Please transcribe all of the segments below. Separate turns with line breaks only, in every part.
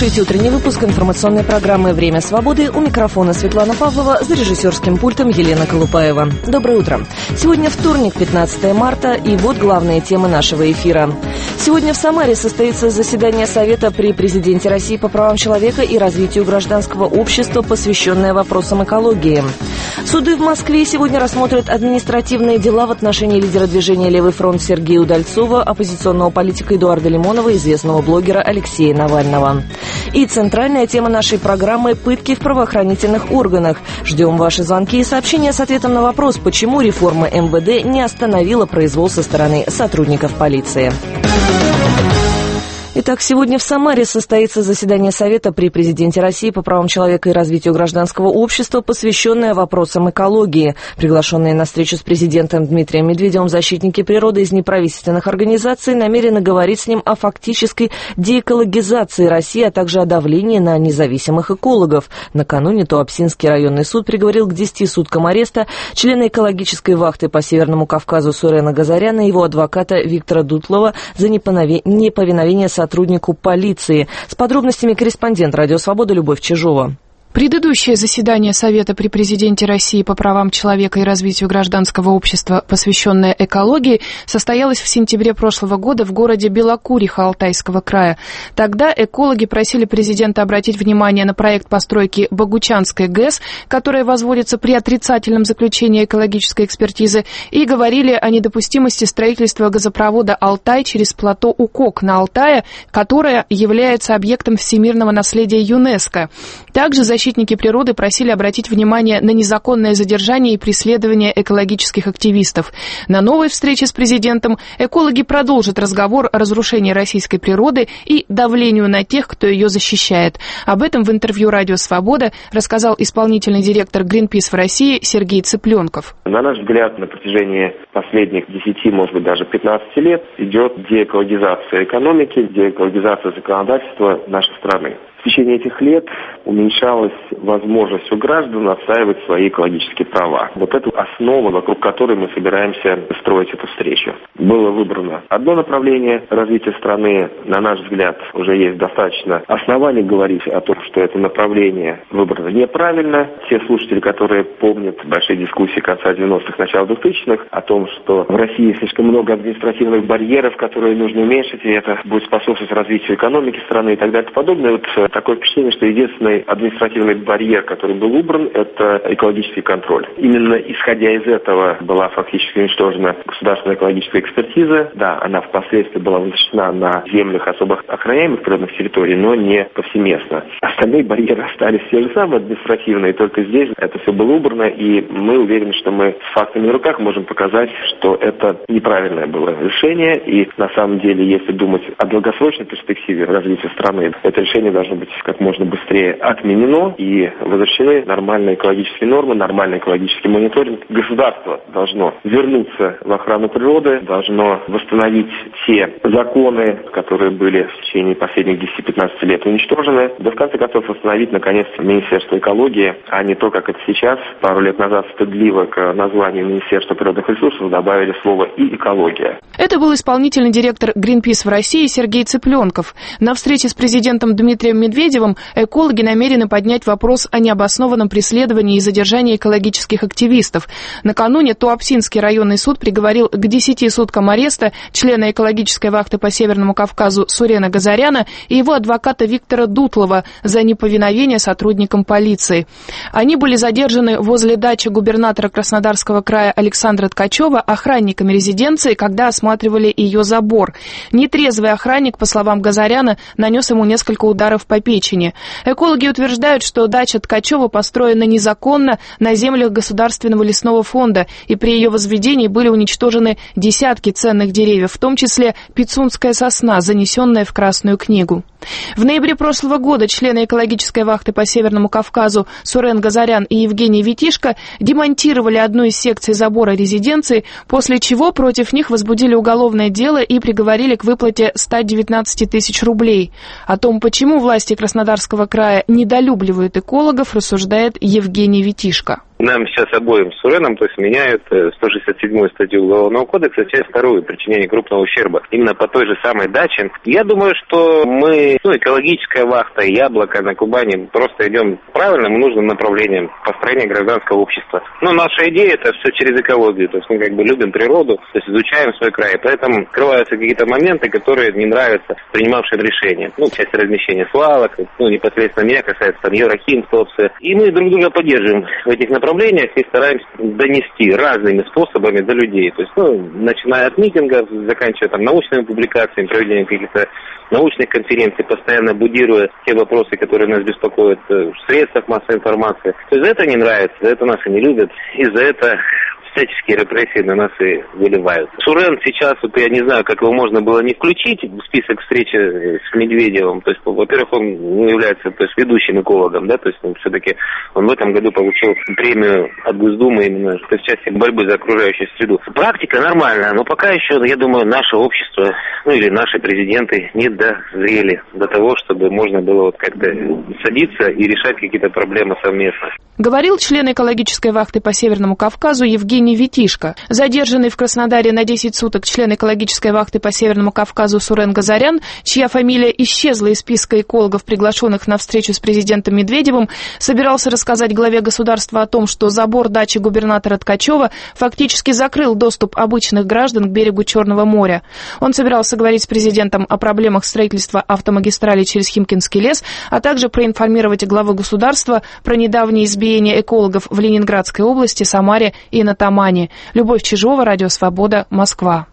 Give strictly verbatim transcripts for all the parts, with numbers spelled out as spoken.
слушаете утренний выпуск информационной программы «Время свободы». У микрофона Светлана Павлова, за режиссерским пультом Елена Колупаева. Доброе утро. Сегодня вторник, пятнадцатое марта, и вот главные темы нашего эфира. Сегодня в Самаре состоится заседание Совета при президенте России по правам человека и развитию гражданского общества, посвященное вопросам экологии. Суды в Москве сегодня рассмотрят административные дела в отношении лидера движения «Левый фронт» Сергея Удальцова, оппозиционного политика Эдуарда Лимонова, известного блогера Алексея Навального. И центральная тема нашей программы – пытки в правоохранительных органах. Ждем ваши звонки и сообщения с ответом на вопрос, почему реформа эм вэ дэ не остановила произвол со стороны сотрудников полиции. Итак, сегодня в Самаре состоится заседание Совета при президенте России по правам человека и развитию гражданского общества, посвященное вопросам экологии. Приглашенные на встречу с президентом Дмитрием Медведевым защитники природы из неправительственных организаций намерены говорить с ним о фактической деэкологизации России, а также о давлении на независимых экологов. Накануне Туапсинский районный суд приговорил к десяти суткам ареста члена экологической вахты по Северному Кавказу Сурена Газаряна и его адвоката Виктора Дутлова за неповиновение сотруднику полиции. С подробностями корреспондент «Радио Свобода» Любовь Чижова.
Предыдущее заседание Совета при президенте России по правам человека и развитию гражданского общества, посвященное экологии, состоялось в сентябре прошлого года в городе Белокуриха Алтайского края. Тогда экологи просили президента обратить внимание на проект постройки Богучанской ГЭС, которая возводится при отрицательном заключении экологической экспертизы, и говорили о недопустимости строительства газопровода «Алтай» через плато Укок на Алтае, которое является объектом всемирного наследия ЮНЕСКО. Также защитники природы просили обратить внимание на незаконное задержание и преследование экологических активистов. На новой встрече с президентом экологи продолжат разговор о разрушении российской природы и давлению на тех, кто ее защищает. Об этом в интервью «Радио Свобода» рассказал исполнительный директор Greenpeace в России Сергей Цыпленков.
На наш взгляд, на протяжении последних десяти, может быть, даже пятнадцати лет идет деэкологизация экономики, деэкологизация законодательства нашей страны. В течение этих лет уменьшалась возможность у граждан отстаивать свои экологические права. Вот это основа, вокруг которой мы собираемся строить эту встречу. Было выбрано одно направление развития страны. На наш взгляд, уже есть достаточно оснований говорить о том, что это направление выбрано неправильно. Те слушатели, которые помнят большие дискуссии конца девяностых, начала двухтысячных, о том, что в России слишком много административных барьеров, которые нужно уменьшить, и это будет способствовать развитию экономики страны и так далее и подобное. Вот такое впечатление, что единственный административный барьер, который был убран, это экологический контроль. Именно исходя из этого была фактически уничтожена государственная экологическая экспертиза. Да, она впоследствии была возвращена на землях особо охраняемых природных территорий, но не повсеместно. Остальные барьеры остались те же самые административные, только здесь это все было убрано, и мы уверены, что мы с фактами на руках можем показать, что это неправильное было решение, и на самом деле, если думать о долгосрочной перспективе развития страны, это решение должно быть как можно быстрее отменено и возвращены нормальные экологические нормы, нормальный экологический мониторинг. Государство должно вернуться в охрану природы, должно восстановить те законы, которые были в течение последних десяти-пятнадцати лет уничтожены, да в конце концов восстановить наконец-то Министерство экологии, а не то, как это сейчас. Пару лет назад стыдливо к названию Министерства природных ресурсов добавили слово «и экология».
Это был исполнительный директор Greenpeace в России Сергей Цыпленков. На встрече с президентом Дмитрием Медведевым экологи намерены поднять вопрос о необоснованном преследовании и задержании экологических активистов. Накануне Туапсинский районный суд приговорил к десяти суткам ареста члена экологической вахты по Северному Кавказу Сурена Газаряна и его адвоката Виктора Дутлова за неповиновение сотрудникам полиции. Они были задержаны возле дачи губернатора Краснодарского края Александра Ткачева охранниками резиденции, когда осматривали ее забор. Нетрезвый охранник, по словам Газаряна, нанес ему несколько ударов по печени. Экологи утверждают, что дача Ткачева построена незаконно на землях Государственного лесного фонда, и при ее возведении были уничтожены десятки ценных деревьев, в том числе пицунская сосна, занесенная в Красную книгу. В ноябре прошлого года члены экологической вахты по Северному Кавказу Сурен Газарян и Евгений Витишко демонтировали одну из секций забора резиденции, после чего против них возбудили уголовное дело и приговорили к выплате ста девятнадцати тысяч рублей. О том, почему власти Краснодарского края недолюбливают экологов, рассуждает Евгений Витишко.
Нам сейчас обоим с Суреном, то есть меняют сто шестьдесят седьмую статью Уголовного кодекса, часть вторую, причинение крупного ущерба, именно по той же самой даче. Я думаю, что мы мы, ну, экологическая вахта, яблоко на Кубани, просто идем правильным и нужным направлением построения гражданского общества. Но наша идея — это все через экологию, то есть мы как бы любим природу, то есть изучаем свой край, поэтому открываются какие-то моменты, которые не нравятся принимавшим решения. Ну, часть размещения свалок, ну, непосредственно меня касается там Еврохим, Топсы. И мы друг друга поддерживаем в этих направлениях и стараемся донести разными способами до людей. То есть, ну, начиная от митингов, заканчивая там научными публикациями, проведением каких-то научных конференций, постоянно будируя те вопросы, которые нас беспокоят в средствах массовой информации. То есть за это не нравится, за это нас и не любят, и за это всяческие репрессии на нас и выливаются. Сурен сейчас, вот я не знаю, как его можно было не включить в список встречи с Медведевым. То есть, во-первых, он является, то есть, ведущим экологом, да, то есть он все-таки он в этом году получил премию от Госдумы именно в части борьбы за окружающую среду. Практика нормальная, но пока еще, я думаю, наше общество, ну или наши президенты не дозрели до того, чтобы можно было вот как-то садиться и решать какие-то проблемы совместно.
Говорил член экологической вахты по Северному Кавказу Евгений Витишко. Задержанный в Краснодаре на десять суток член экологической вахты по Северному Кавказу Сурен Газарян, чья фамилия исчезла из списка экологов, приглашенных на встречу с президентом Медведевым, собирался рассказать главе государства о том, что забор дачи губернатора Ткачева фактически закрыл доступ обычных граждан к берегу Черного моря. Он собирался говорить с президентом о проблемах строительства автомагистрали через Химкинский лес, а также проинформировать главу государства про недавнее избиение экологов в Ленинградской области, Самаре и на Тамане. Любовь Чижова, Радио Свобода, Москва.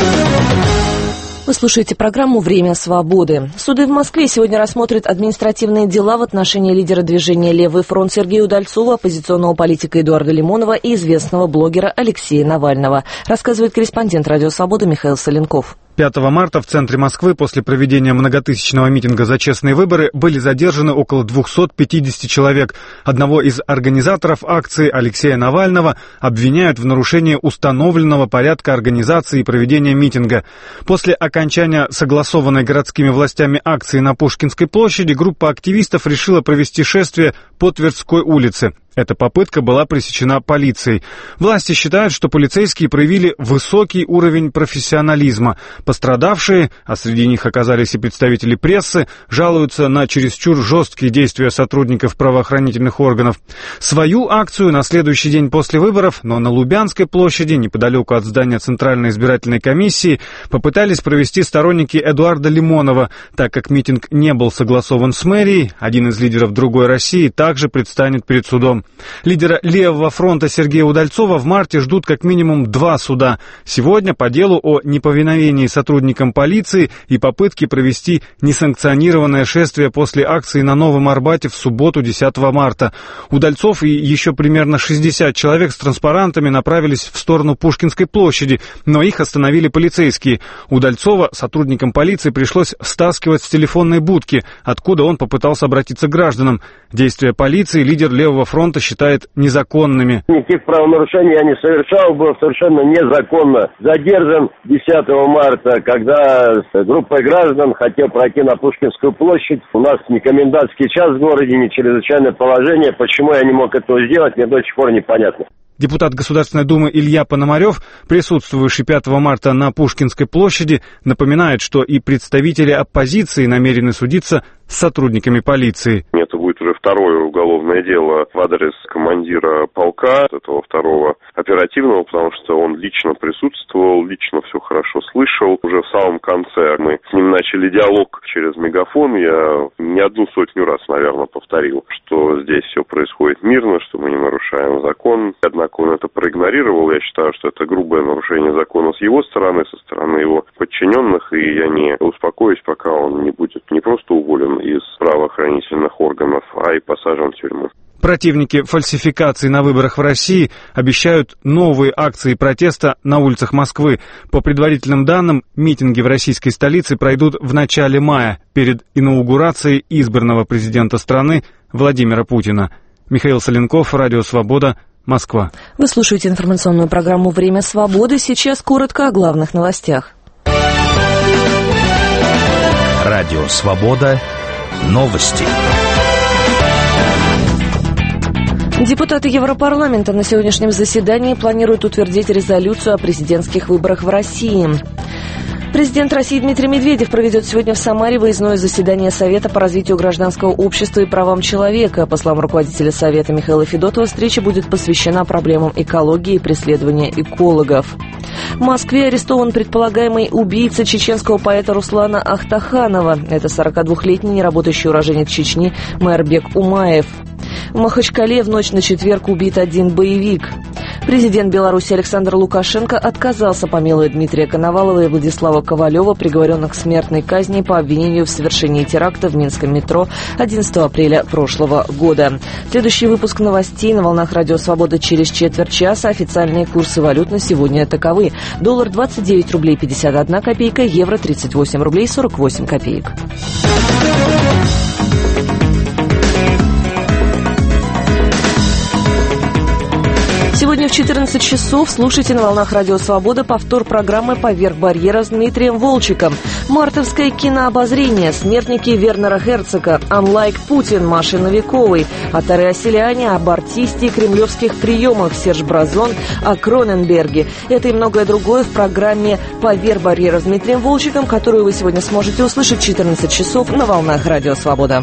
Вы слушаете программу «Время свободы». Суды в Москве сегодня рассмотрят административные дела в отношении лидера движения «Левый фронт» Сергея Удальцова, оппозиционного политика Эдуарда Лимонова и известного блогера Алексея Навального, рассказывает корреспондент «Радио Свобода» Михаил Соленков.
пятого марта в центре Москвы после проведения многотысячного митинга за честные выборы были задержаны около двухсот пятидесяти человек. Одного из организаторов акции, Алексея Навального, обвиняют в нарушении установленного порядка организации и проведения митинга. После окончания согласованной городскими властями акции на Пушкинской площади группа активистов решила провести шествие по Тверской улице. Эта попытка была пресечена полицией. Власти считают, что полицейские проявили высокий уровень профессионализма. Пострадавшие, а среди них оказались и представители прессы, жалуются на чересчур жесткие действия сотрудников правоохранительных органов. Свою акцию на следующий день после выборов, но на Лубянской площади, неподалеку от здания Центральной избирательной комиссии, попытались провести сторонники Эдуарда Лимонова. Так как митинг не был согласован с мэрией, один из лидеров «Другой России» также предстанет перед судом. Лидера Левого фронта Сергея Удальцова в марте ждут как минимум два суда. Сегодня по делу о неповиновении сотрудникам полиции и попытке провести несанкционированное шествие после акции на Новом Арбате в субботу десятого марта. Удальцов и еще примерно шестьдесят человек с транспарантами направились в сторону Пушкинской площади, но их остановили полицейские. Удальцова сотрудникам полиции пришлось стаскивать с телефонной будки, откуда он попытался обратиться к гражданам. Действия полиции лидер Левого фронта считает незаконными.
Никаких правонарушений я не совершал, был совершенно незаконно задержан десятого марта, когда группа граждан хотела пройти на Пушкинскую площадь. У нас не комендантский час в городе, не чрезвычайное положение. Почему я не мог этого сделать, мне до сих пор непонятно.
Депутат Государственной Думы Илья Пономарев, присутствовавший пятого марта на Пушкинской площади, напоминает, что и представители оппозиции намерены судиться с сотрудниками полиции.
Это будет уже второе уголовное дело в адрес командира полка, этого второго оперативного, потому что он лично присутствовал, лично все хорошо слышал. Уже в самом конце мы с ним начали диалог через мегафон. Я не одну сотню раз, наверное, повторил, что здесь все происходит мирно, что мы не нарушаем закон. Однако он это проигнорировал. Я считаю, что это грубое нарушение закона с его стороны, со стороны его подчиненных, и я не успокоюсь, пока он не будет не просто уволен из правоохранительных органов, а и посажен в тюрьму.
Противники фальсификаций на выборах в России обещают новые акции протеста на улицах Москвы. По предварительным данным, митинги в российской столице пройдут в начале мая, перед инаугурацией избранного президента страны Владимира Путина. Михаил Соленков, Радио Свобода, Москва.
Вы слушаете информационную программу «Время свободы». Сейчас коротко о главных новостях.
Радио Свобода. Новости.
Депутаты Европарламента на сегодняшнем заседании планируют утвердить резолюцию о президентских выборах в России. Президент России Дмитрий Медведев проведет сегодня в Самаре выездное заседание Совета по развитию гражданского общества и правам человека. По словам руководителя Совета Михаила Федотова, встреча будет посвящена проблемам экологии и преследования экологов. В Москве арестован предполагаемый убийца чеченского поэта Руслана Ахтаханова. Это сорокадвухлетний неработающий уроженец Чечни Майрбек Умаев. В Махачкале в ночь на четверг убит один боевик. Президент Беларуси Александр Лукашенко отказался помиловать Дмитрия Коновалова и Владислава Ковалева, приговоренных к смертной казни по обвинению в совершении теракта в Минском метро одиннадцатого апреля прошлого года. Следующий выпуск новостей на волнах Радио Свобода через четверть часа. Официальные курсы валют на сегодня таковы. Доллар двадцать девять рублей пятьдесят одна копейка, евро тридцать восемь рублей сорок восемь копеек. Сегодня в четырнадцать часов слушайте на волнах Радио Свобода повтор программы «Поверх барьера» с Дмитрием Волчиком. Мартовское кинообозрение, смертники Вернера Херцога, «Unlike Путин» Маши Новиковой, Атары Асселяне об артисте и кремлевских приемах, Серж Бразон о Кроненберге. Это и многое другое в программе «Поверх барьера» с Дмитрием Волчиком, которую вы сегодня сможете услышать в четырнадцать часов на волнах Радио Свобода.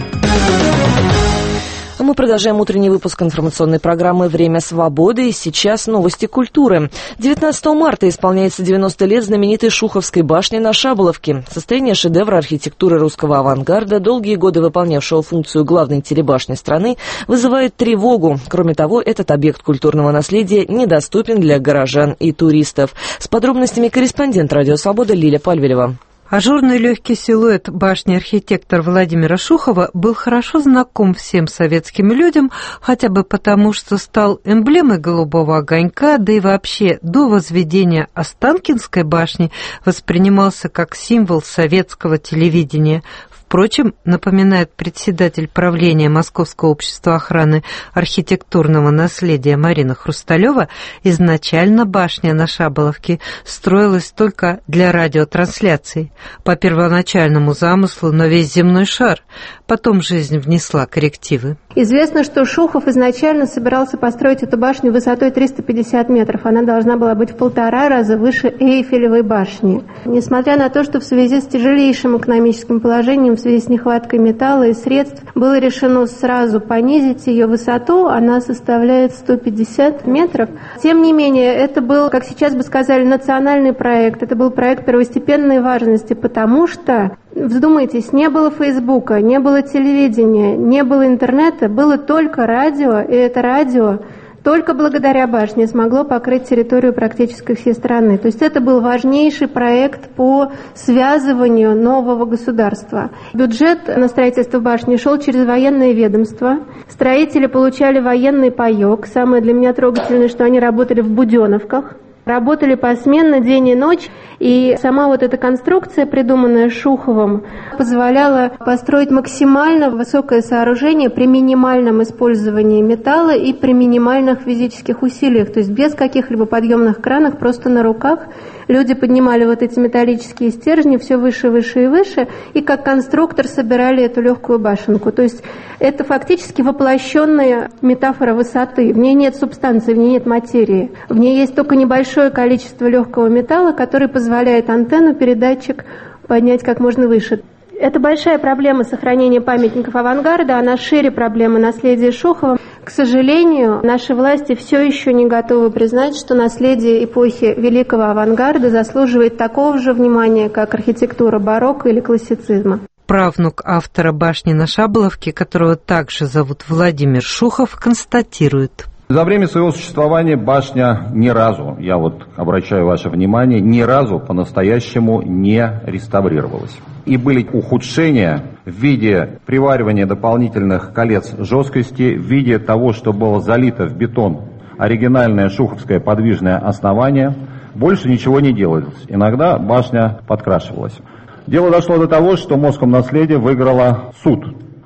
Мы продолжаем утренний выпуск информационной программы «Время свободы». И сейчас новости культуры. девятнадцатого марта исполняется девяносто лет знаменитой Шуховской башни на Шаболовке. Состояние шедевра архитектуры русского авангарда, долгие годы выполнявшего функцию главной телебашни страны, вызывает тревогу. Кроме того, этот объект культурного наследия недоступен для горожан и туристов. С подробностями корреспондент «Радио Свобода» Лиля Пальвелева.
Ажурный легкий силуэт башни архитектора Владимира Шухова был хорошо знаком всем советским людям, хотя бы потому, что стал эмблемой голубого огонька, да и вообще до возведения Останкинской башни воспринимался как символ советского телевидения. Впрочем, напоминает председатель правления Московского общества охраны архитектурного наследия Марина Хрусталева, изначально башня на Шаболовке строилась только для радиотрансляций. По первоначальному замыслу на весь земной шар. Потом жизнь внесла коррективы.
Известно, что Шухов изначально собирался построить эту башню высотой триста пятьдесят метров. Она должна была быть в полтора раза выше Эйфелевой башни. Несмотря на то, что в связи с тяжелейшим экономическим положением, в связи с нехваткой металла и средств, было решено сразу понизить ее высоту, она составляет сто пятьдесят метров. Тем не менее, это был, как сейчас бы сказали, национальный проект. Это был проект первостепенной важности, потому что, вдумайтесь, не было Фейсбука, не было телевидения, не было интернета, было только радио, и это радио только благодаря башне смогло покрыть территорию практически всей страны. То есть это был важнейший проект по связыванию нового государства. Бюджет на строительство башни шел через военное ведомство. Строители получали военный паёк. Самое для меня трогательное, что они работали в буденовках. Работали посменно, день и ночь, и сама вот эта конструкция, придуманная Шуховым, позволяла построить максимально высокое сооружение при минимальном использовании металла и при минимальных физических усилиях, то есть без каких-либо подъемных кранов, просто на руках. Люди поднимали вот эти металлические стержни все выше, выше и выше, и как конструктор собирали эту легкую башенку. То есть это фактически воплощенная метафора высоты. В ней нет субстанции, в ней нет материи. В ней есть только небольшое количество легкого металла, который позволяет антенну, передатчик поднять как можно выше. Это большая проблема сохранения памятников авангарда, она шире проблемы наследия Шухова. К сожалению, наши власти все еще не готовы признать, что наследие эпохи великого авангарда заслуживает такого же внимания, как архитектура барокко или классицизма.
Правнук автора башни на Шаболовке, которого также зовут Владимир Шухов, констатирует.
За время своего существования башня ни разу, я вот обращаю ваше внимание, ни разу по-настоящему не реставрировалась. И были ухудшения в виде приваривания дополнительных колец жесткости, в виде того, что было залито в бетон оригинальное шуховское подвижное основание. Больше ничего не делалось. Иногда башня подкрашивалась. Дело дошло до того, что Москомнаследие выиграло суд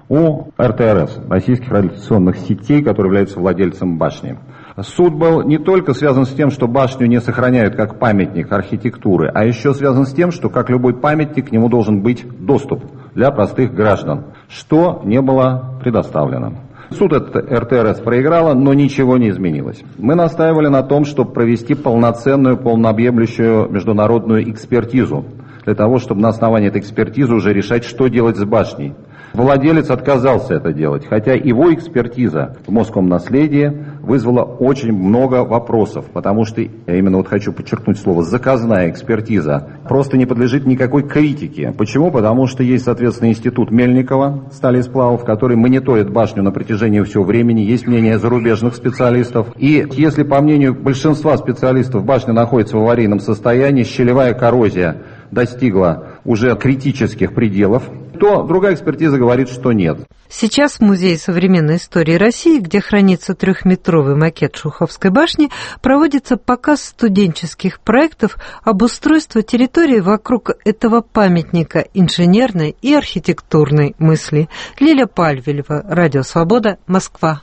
у эр тэ эр эс, российских радиолокационных сетей, который является владельцем башни. Суд был не только связан с тем, что башню не сохраняют как памятник архитектуры, а еще связан с тем, что, как любой памятник, к нему должен быть доступ для простых граждан, что не было предоставлено. Суд этот эр тэ эр эс проиграла, но ничего не изменилось. Мы настаивали на том, чтобы провести полноценную, полнообъемлющую международную экспертизу для того, чтобы на основании этой экспертизы уже решать, что делать с башней. Владелец отказался это делать, хотя его экспертиза в Московском наследии вызвала очень много вопросов, потому что, я именно вот хочу подчеркнуть слово «заказная экспертиза», просто не подлежит никакой критике. Почему? Потому что есть, соответственно, институт Мельникова, стали и сплавов, который мониторит башню на протяжении всего времени, есть мнение зарубежных специалистов. И если, по мнению большинства специалистов, башня находится в аварийном состоянии, щелевая коррозия достигла уже критических пределов, то другая экспертиза говорит, что нет.
Сейчас в Музее современной истории России, где хранится трехметровый макет Шуховской башни, проводится показ студенческих проектов обустройства территории вокруг этого памятника инженерной и архитектурной мысли. Лиля Пальвелева, Радио Свобода, Москва.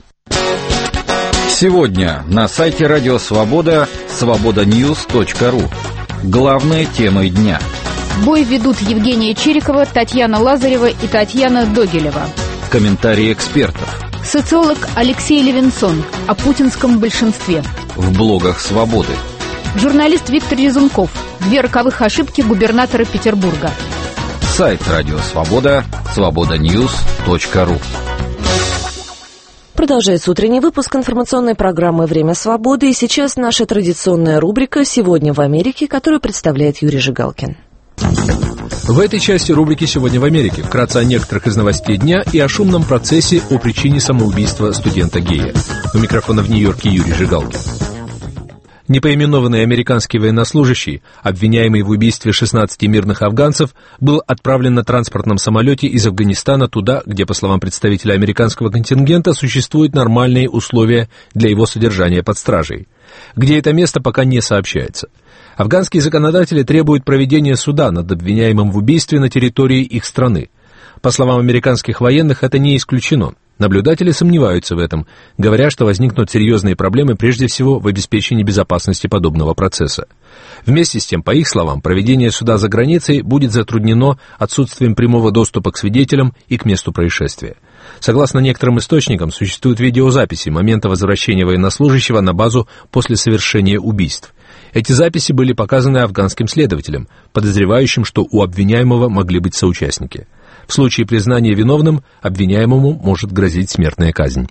Сегодня на сайте Радио Свобода свобода ньюс точка ру. Главные темы дня.
Бой ведут Евгения Чирикова, Татьяна Лазарева и Татьяна Догилева.
Комментарии экспертов.
Социолог Алексей Левинсон о путинском большинстве.
В блогах «Свободы».
Журналист Виктор Резунков. Две роковых ошибки губернатора Петербурга.
Сайт Радио Свобода свобода ньюс точка ру.
Продолжается утренний выпуск информационной программы «Время свободы». И сейчас наша традиционная рубрика «Сегодня в Америке», которую представляет Юрий Жигалкин.
В этой части рубрики «Сегодня в Америке» вкратце о некоторых из новостей дня и о шумном процессе о причине самоубийства студента-гея. У микрофона в Нью-Йорке Юрий Жигалкин. Непоименованный американский военнослужащий, обвиняемый в убийстве шестнадцати мирных афганцев, был отправлен на транспортном самолете из Афганистана туда, где, по словам представителя американского контингента, существуют нормальные условия для его содержания под стражей. Где это место, пока не сообщается. Афганские законодатели требуют проведения суда над обвиняемым в убийстве на территории их страны. По словам американских военных, это не исключено. Наблюдатели сомневаются в этом, говоря, что возникнут серьезные проблемы прежде всего в обеспечении безопасности подобного процесса. Вместе с тем, по их словам, проведение суда за границей будет затруднено отсутствием прямого доступа к свидетелям и к месту происшествия. Согласно некоторым источникам, существуют видеозаписи момента возвращения военнослужащего на базу после совершения убийств. Эти записи были показаны афганским следователям, подозревающим, что у обвиняемого могли быть соучастники. В случае признания виновным обвиняемому может грозить смертная казнь.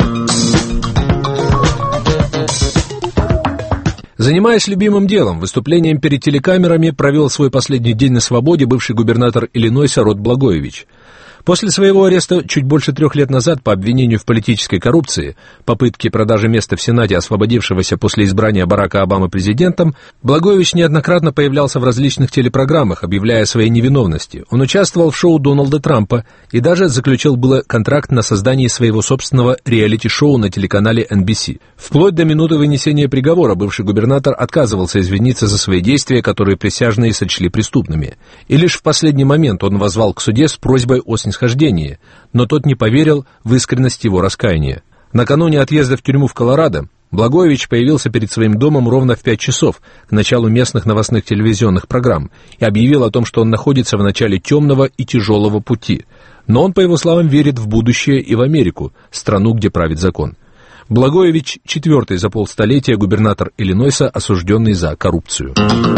Занимаясь любимым делом, выступлением перед телекамерами, провел свой последний день на свободе бывший губернатор Иллинойса Род Благоевич. После своего ареста чуть больше трех лет назад по обвинению в политической коррупции, попытке продажи места в Сенате освободившегося после избрания Барака Обамы президентом, Благоевич неоднократно появлялся в различных телепрограммах, объявляя о своей невиновности. Он участвовал в шоу Дональда Трампа и даже заключил было контракт на создание своего собственного реалити-шоу на телеканале эн би си. Вплоть до минуты вынесения приговора бывший губернатор отказывался извиниться за свои действия, которые присяжные сочли преступными. И лишь в последний момент он воззвал к суде с просьбой о снисхождении, но тот не поверил в искренность его раскаяния. Накануне отъезда в тюрьму в Колорадо Благоевич появился перед своим домом ровно в пять часов к началу местных новостных телевизионных программ и объявил о том, что он находится в начале темного и тяжелого пути. Но он, по его словам, верит в будущее и в Америку, страну, где правит закон. Благоевич – четвертый за полстолетия губернатор Иллинойса, осужденный за коррупцию.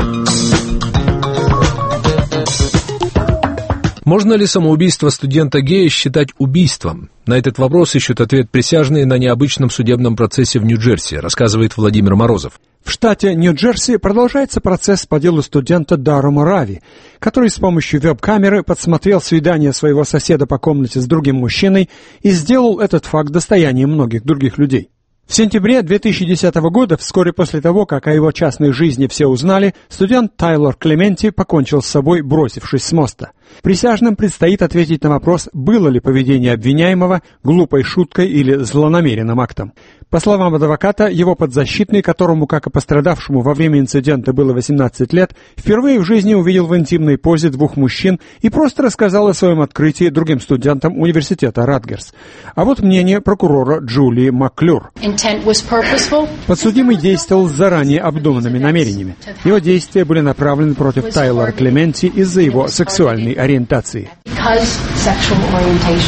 Можно ли самоубийство студента-гея считать убийством? На этот вопрос ищут ответ присяжные на необычном судебном процессе в Нью-Джерси, рассказывает Владимир Морозов.
В штате Нью-Джерси продолжается процесс по делу студента Дарума Рави, который с помощью веб-камеры подсмотрел свидание своего соседа по комнате с другим мужчиной и сделал этот факт достоянием многих других людей. В сентябре две тысячи десятого года, вскоре после того, как о его частной жизни все узнали, студент Тайлор Клементи покончил с собой, бросившись с моста. Присяжным предстоит ответить на вопрос, было ли поведение обвиняемого глупой шуткой или злонамеренным актом. По словам адвоката, его подзащитный, которому, как и пострадавшему во время инцидента было восемнадцать лет, впервые в жизни увидел в интимной позе двух мужчин и просто рассказал о своем открытии другим студентам университета Радгерс. А вот мнение прокурора Джулии Макклюр. Подсудимый действовал с заранее обдуманными намерениями. Его действия были направлены против Тайлора Клементи из-за его сексуальной ориентации.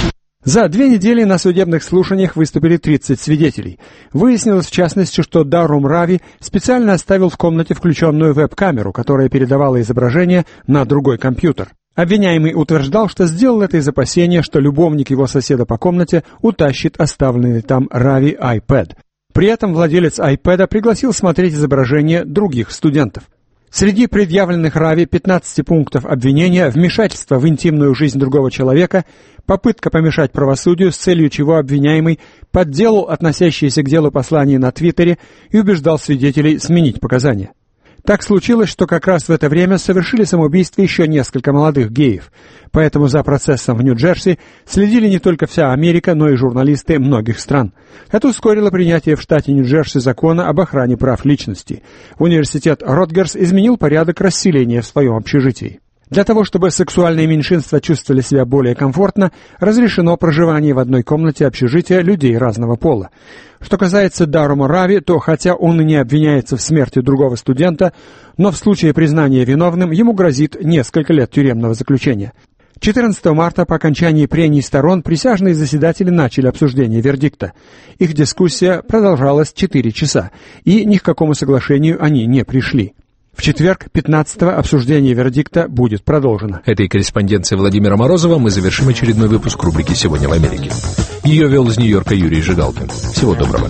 За две недели на судебных слушаниях выступили тридцать свидетелей. Выяснилось, в частности, что Дарум Рави специально оставил в комнате включенную веб-камеру, которая передавала изображение на другой компьютер. Обвиняемый утверждал, что сделал это из опасения, что любовник его соседа по комнате утащит оставленный там Рави iPad. При этом владелец iPad пригласил смотреть изображения других студентов. Среди предъявленных Рави пятнадцати пунктов обвинения вмешательство в интимную жизнь другого человека, попытка помешать правосудию, с целью чего обвиняемый подделал относящиеся к делу послания на Твиттере и убеждал свидетелей сменить показания. Так случилось, что как раз в это время совершили самоубийство еще несколько молодых геев, поэтому за процессом в Нью-Джерси следили не только вся Америка, но и журналисты многих стран. Это ускорило принятие в штате Нью-Джерси закона об охране прав личности. Университет Ротгерс изменил порядок расселения в своем общежитии. Для того, чтобы сексуальные меньшинства чувствовали себя более комфортно, разрешено проживание в одной комнате общежития людей разного пола. Что касается Дарума Рави, то хотя он и не обвиняется в смерти другого студента, но в случае признания виновным ему грозит несколько лет тюремного заключения. четырнадцатого марта по окончании прений сторон присяжные заседатели начали обсуждение вердикта. Их дискуссия продолжалась четыре часа, и ни к какому соглашению они не пришли. В четверг, пятнадцатого, обсуждение вердикта будет продолжено.
Этой корреспонденцией Владимира Морозова мы завершим очередной выпуск рубрики «Сегодня в Америке». Ее вел из Нью-Йорка Юрий Жигалкин. Всего доброго.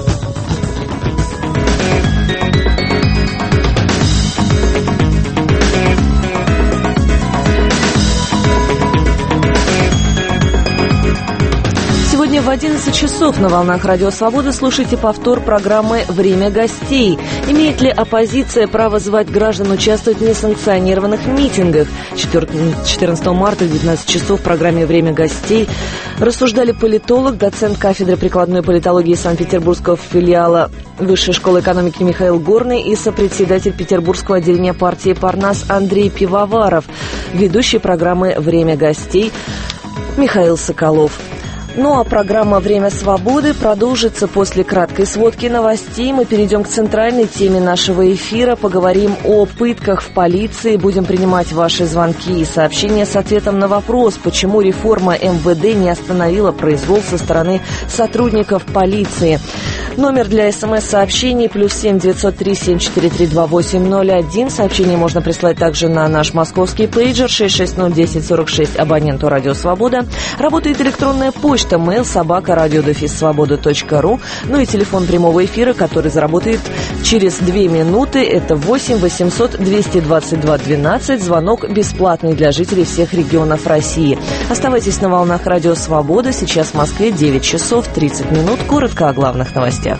Сегодня в одиннадцать часов на волнах Радио Свобода слушайте повтор программы «Время гостей». Имеет ли оппозиция право звать граждан участвовать в несанкционированных митингах? четырнадцатого марта в девятнадцать часов в программе «Время гостей» рассуждали политолог, доцент кафедры прикладной политологии Санкт-Петербургского филиала Высшей школы экономики Михаил Горный и сопредседатель Петербургского отделения партии «Парнас» Андрей Пивоваров, ведущий программы «Время гостей» Михаил Соколов. Ну а программа «Время свободы» продолжится после краткой сводки новостей. Мы перейдем к центральной теме нашего эфира. Поговорим о пытках в полиции. Будем принимать ваши звонки и сообщения с ответом на вопрос, почему реформа эм вэ дэ не остановила произвол со стороны сотрудников полиции. Номер для смс-сообщений плюс семь девятьсот три семь четыре три два восемь ноль один. Сообщение можно прислать также на наш московский пейджер шесть шесть ноль десять сорок шесть абоненту «Радио Свобода». Работает электронная почта mail собака радиодефис свобода точка ру. Ну и телефон прямого эфира, который заработает через две минуты. Это восемь восемьсот двести двадцать два двенадцать. Звонок бесплатный для жителей всех регионов России. Оставайтесь на волнах Радио Свобода. Сейчас в Москве девять часов тридцать минут. Коротко о главных новостях.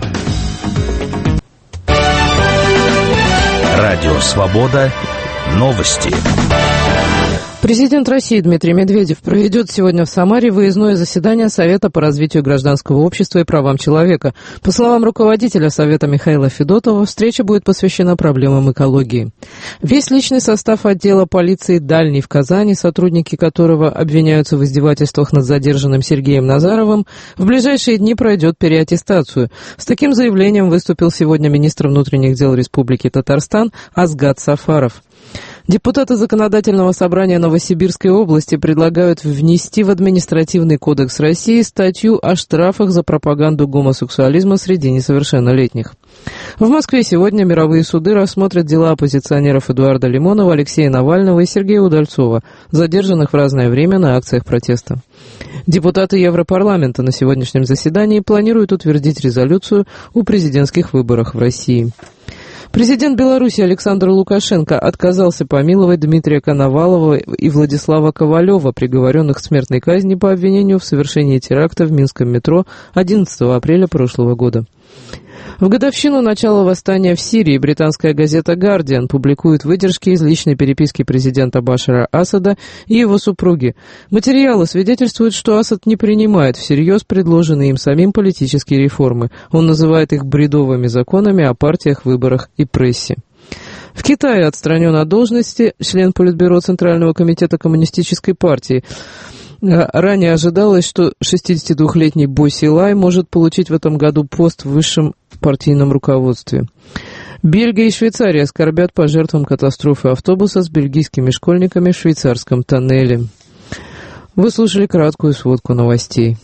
Радио Свобода. Новости.
Президент России Дмитрий Медведев проведет сегодня в Самаре выездное заседание Совета по развитию гражданского общества и правам человека. По словам руководителя Совета Михаила Федотова, встреча будет посвящена проблемам экологии. Весь личный состав отдела полиции «Дальний» в Казани, сотрудники которого обвиняются в издевательствах над задержанным Сергеем Назаровым, в ближайшие дни пройдет переаттестацию. С таким заявлением выступил сегодня министр внутренних дел Республики Татарстан Азгат Сафаров. Депутаты Законодательного собрания Новосибирской области предлагают внести в Административный кодекс России статью о штрафах за пропаганду гомосексуализма среди несовершеннолетних. В Москве сегодня мировые суды рассмотрят дела оппозиционеров Эдуарда Лимонова, Алексея Навального и Сергея Удальцова, задержанных в разное время на акциях протеста. Депутаты Европарламента на сегодняшнем заседании планируют утвердить резолюцию о президентских выборах в России. Президент Беларуси Александр Лукашенко отказался помиловать Дмитрия Коновалова и Владислава Ковалева, приговоренных к смертной казни по обвинению в совершении теракта в Минском метро одиннадцатого апреля прошлого года. В годовщину начала восстания в Сирии британская газета «Гардиан» публикует выдержки из личной переписки президента Башара Асада и его супруги. Материалы свидетельствуют, что Асад не принимает всерьез предложенные им самим политические реформы. Он называет их бредовыми законами о партиях, выборах и прессе. В Китае отстранен от должности член Политбюро Центрального комитета Коммунистической партии. Ранее ожидалось, что шестидесятидвухлетний Бо Силай может получить в этом году пост в высшем партийном руководстве. Бельгия и Швейцария скорбят по жертвам катастрофы автобуса с бельгийскими школьниками в швейцарском тоннеле. Вы слушали краткую сводку новостей.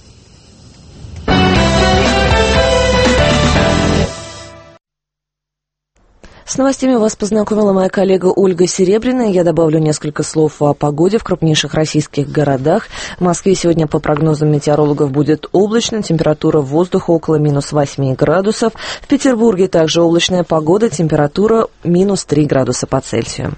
С новостями вас познакомила моя коллега Ольга Серебряная. Я добавлю несколько слов о погоде в крупнейших российских городах. В Москве сегодня, по прогнозам метеорологов, будет облачно. Температура воздуха около минус восемь градусов. В Петербурге также облачная погода. Температура минус три градуса по Цельсию.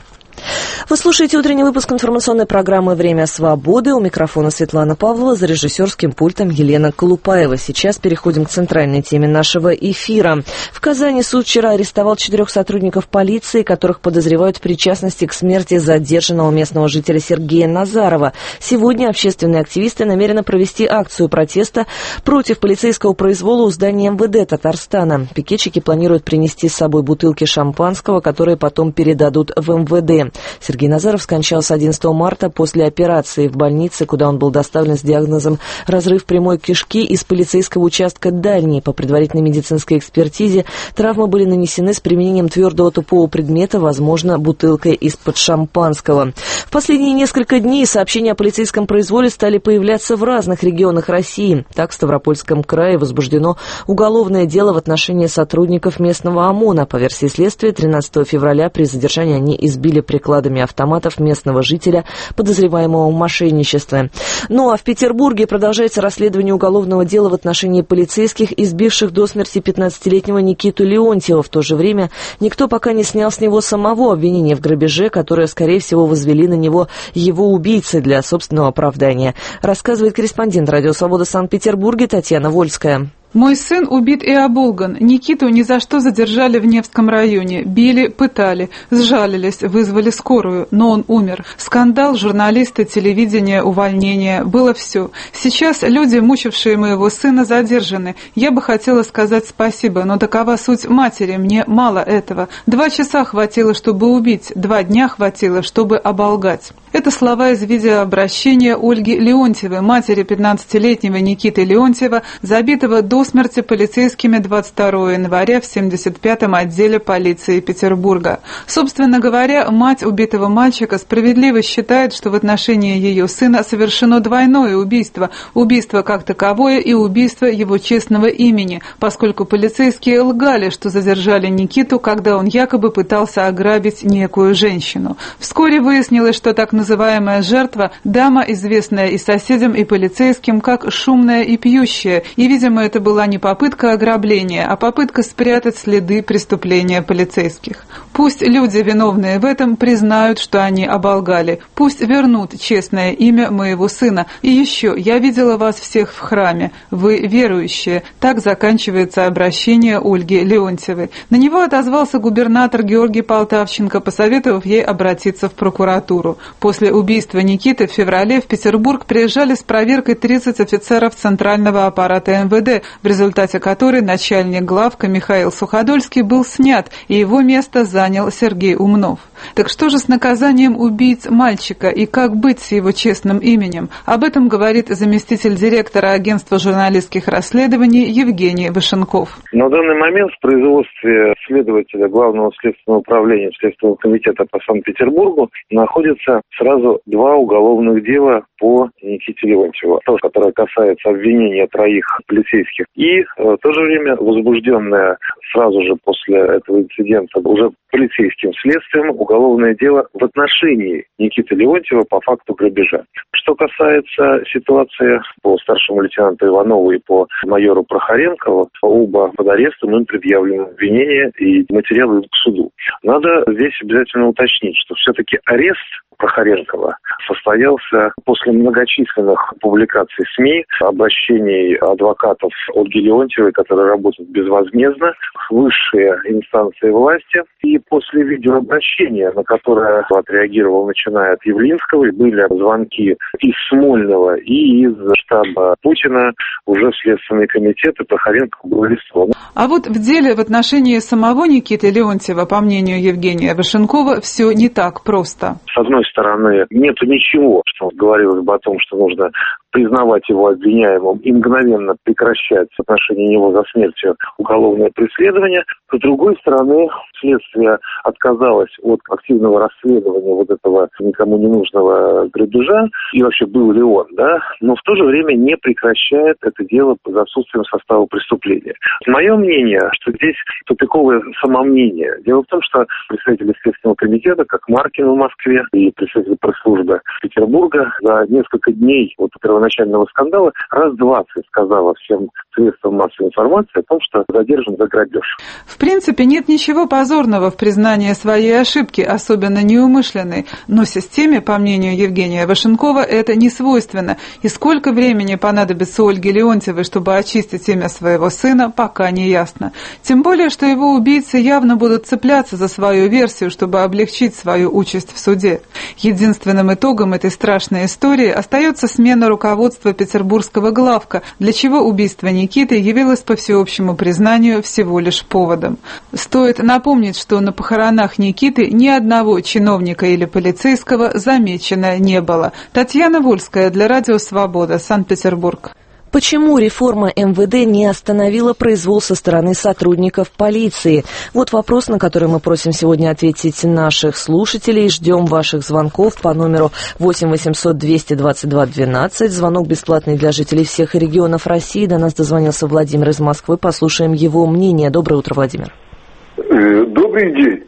Вы слушаете утренний выпуск информационной программы «Время свободы». У микрофона Светлана Павлова, за режиссерским пультом Елена Колупаева. Сейчас переходим к центральной теме нашего эфира. В Казани суд вчера арестовал четырех сотрудников полиции, которых подозревают в причастности к смерти задержанного местного жителя Сергея Назарова. Сегодня общественные активисты намерены провести акцию протеста против полицейского произвола у здания эм вэ дэ Татарстана. Пикетчики планируют принести с собой бутылки шампанского, которые потом передадут в эм вэ дэ. Сергей Назаров скончался одиннадцатого марта после операции в больнице, куда он был доставлен с диагнозом разрыв прямой кишки из полицейского участка «Дальний». По предварительной медицинской экспертизе травмы были нанесены с применением твердого тупого предмета, возможно, бутылкой из-под шампанского. В последние несколько дней сообщения о полицейском произволе стали появляться в разных регионах России. Так, в Ставропольском крае возбуждено уголовное дело в отношении сотрудников местного ОМОНа. По версии следствия, тринадцатого февраля при задержании они избили прикладами автоматов местного жителя, подозреваемого в мошенничестве. Ну а в Петербурге продолжается расследование уголовного дела в отношении полицейских, избивших до смерти пятнадцатилетнего Никиту Леонтьева. В то же время никто пока не снял с него самого обвинения в грабеже, которое, скорее всего, возвели на него его убийцы для собственного оправдания. Рассказывает корреспондент «Радио Свобода» в Санкт-Петербурге Татьяна Вольская.
Мой сын убит и оболган. Никиту ни за что задержали в Невском районе. Били, пытали, сжалились, вызвали скорую, но он умер. Скандал, журналисты, телевидение, увольнение. Было все. Сейчас люди, мучившие моего сына, задержаны. Я бы хотела сказать спасибо, но такова суть матери. Мне мало этого. Два часа хватило, чтобы убить. Два дня хватило, чтобы оболгать. Это слова из видеообращения Ольги Леонтьевой, матери пятнадцатилетнего Никиты Леонтьева, забитого до смерти полицейскими двадцать второго января в семьдесят пятом отделе полиции Петербурга. Собственно говоря, мать убитого мальчика справедливо считает, что в отношении ее сына совершено двойное убийство. Убийство как таковое и убийство его честного имени, поскольку полицейские лгали, что задержали Никиту, когда он якобы пытался ограбить некую женщину. Вскоре выяснилось, что так называемая жертва – дама, известная и соседям, и полицейским как шумная и пьющая, и, видимо, это была не попытка ограбления, а попытка спрятать следы преступления полицейских. Пусть люди, виновные в этом, признают, что они оболгали. Пусть вернут честное имя моего сына. И еще, я видела вас всех в храме. Вы верующие. Так заканчивается обращение Ольги Леонтьевой. На него отозвался губернатор Георгий Полтавченко, посоветовав ей обратиться в прокуратуру. После убийства Никиты в феврале в Петербург приезжали с проверкой тридцать офицеров центрального аппарата эм вэ дэ, в результате которой начальник главка Михаил Суходольский был снят, и его место занял Сергей Умнов. Так что же с наказанием убийц мальчика и как быть с его честным именем? Об этом говорит заместитель директора агентства журналистских расследований Евгений Вышенков.
На данный момент в производстве следователя Главного следственного управления Следственного комитета по Санкт-Петербургу находится сразу два уголовных дела по Никите Леонтьеву, которое касается обвинения троих полицейских, и э, в то же время возбужденное сразу же после этого инцидента уже полицейским следствием уголовное дело в отношении Никиты Леонтьева по факту грабежа. Что касается ситуации по старшему лейтенанту Иванову и по майору Прохоренкову, оба под арестом, им предъявлены обвинения и материалы к суду. Надо здесь обязательно уточнить, что все-таки арест Прохоренкова состоялся после многочисленных публикаций СМИ, обращений адвокатов Ольги Леонтьевой, которые работают безвозмездно, высшие инстанции власти. И после видеообращения, на которое отреагировал, начиная от Явлинского, были звонки из Смольного и из штаба Путина уже в Следственный комитет, и Прохоренков был арестован.
А вот в деле в отношении самого Никиты Леонтьева, по мнению мнению Евгения Вашенкова, все не так просто.
С одной стороны, нет ничего, что говорилось бы о том, что нужно признавать его обвиняемым и мгновенно прекращать в отношении него за смертью уголовное преследование. С другой стороны, следствие отказалось от активного расследования вот этого никому не нужного грабежа, и вообще был ли он, да, но в то же время не прекращает это дело за отсутствием состава преступления. Мое мнение, что здесь тупиковое самомнение. Дело в том, что представители Следственного комитета, как Маркин в Москве и представители пресс-службы Петербурга, за несколько дней от первоначального скандала раз двадцать сказала всем средствам массовой информации о том, что задержан за грабеж.
В принципе, нет ничего позорного в признании своей ошибки, особенно неумышленной, но системе, по мнению Евгения Вашенкова, это не свойственно. И сколько времени понадобится Ольге Леонтьевой, чтобы очистить имя своего сына, пока не ясно. Тем более, что его убийцы явно будут цепляться за свою версию, чтобы облегчить свою участь в суде. Единственным итогом этой страшной истории остается смена руководства петербургского главка, для чего убийство Никиты явилось по всеобщему признанию всего лишь поводом. Стоит напомнить, что на похоронах Никиты ни одного чиновника или полицейского замечено не было. Татьяна Вольская для Радио Свобода, Санкт-Петербург.
Почему реформа эм вэ дэ не остановила произвол со стороны сотрудников полиции? Вот вопрос, на который мы просим сегодня ответить наших слушателей. Ждем ваших звонков по номеру восемь восемьсот двести двадцать два двенадцать. Звонок бесплатный для жителей всех регионов России. До нас дозвонился Владимир из Москвы. Послушаем его мнение. Доброе утро, Владимир.
Добрый день.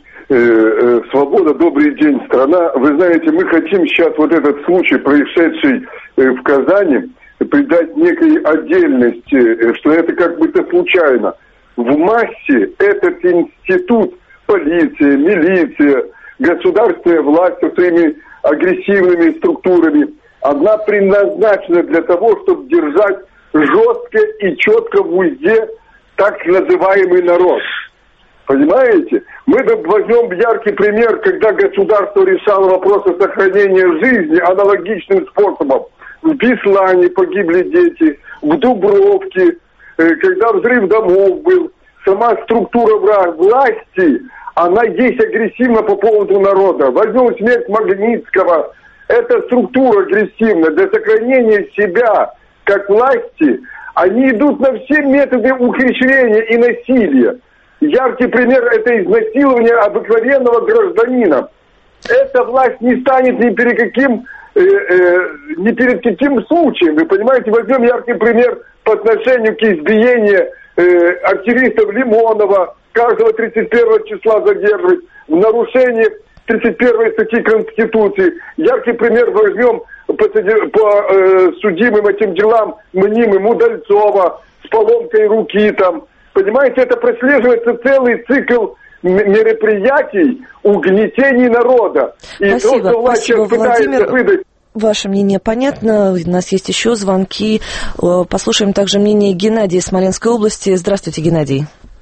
Свобода, добрый день, страна. Вы знаете, мы хотим сейчас вот этот случай, происшедший в Казани, придать некой отдельности, что это как бы-то случайно. В массе этот институт, полиция, милиция, государственная власть со своими агрессивными структурами, она предназначена для того, чтобы держать жестко и четко в узде так называемый народ. Понимаете? Мы возьмем яркий пример, когда государство решало вопросы сохранения жизни аналогичным способом. В Беслане погибли дети, в Дубровке, когда взрыв домов был. Сама структура власти, она есть агрессивна по поводу народа. Возьмем смерть Магнитского. Эта структура агрессивная для сохранения себя как власти. Они идут на все методы ухищрения и насилия. Яркий пример – это изнасилование обыкновенного гражданина. Эта власть не станет ни перед каким, э, э, ни перед каким случаем. Вы понимаете, возьмем яркий пример по отношению к избиению э, активистов Лимонова. Каждого тридцать первого числа задерживать в нарушении тридцать первой статьи Конституции. Яркий пример возьмем по, по э, судимым этим делам мнимым Удальцова с поломкой руки там. Понимаете, это прослеживается целый цикл мероприятий угнетений народа. И
спасибо,
то, что власть
спасибо, Владимир.
Выдать...
Ваше мнение понятно. У нас есть еще звонки. Послушаем также мнение Геннадия из Смоленской области. Здравствуйте, Геннадий.